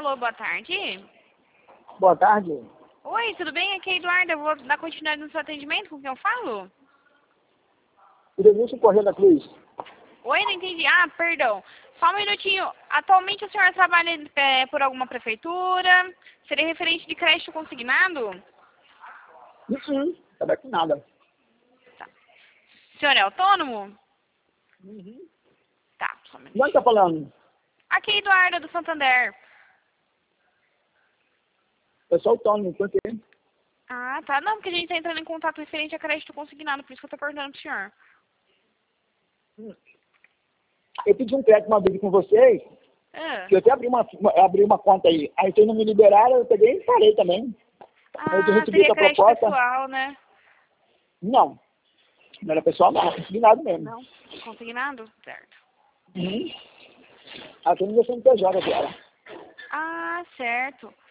Alô, boa tarde. Boa tarde. Oi, tudo bem? Aqui é a Eduarda. Eu vou dar continuidade no seu atendimento. Com quem eu falo? Denilson Correia da Cruz. Oi, não entendi. Ah, perdão. Só um minutinho. Atualmente o senhor trabalha por alguma prefeitura? Seria referente de crédito consignado? Tá com nada. Tá. O senhor é autônomo? Tá, só um minutinho. De onde tá falando? Aqui é a Eduarda, do Santander. Eu sou autônomo, por quê? Ah, tá. Não, porque a gente tá entrando em contato referente a crédito consignado, por isso que eu tô perguntando pro senhor. Eu pedi um crédito uma vez com vocês, Ah, que eu até abri uma conta aí. Aí vocês não me liberaram, eu peguei e parei também. Eu recebi seria essa crédito proposta. pessoal, né? Não. Não era pessoal, não. Consignado mesmo. Não? Consignado? Certo. Aqui no meu CNPJ agora. Ah, certo.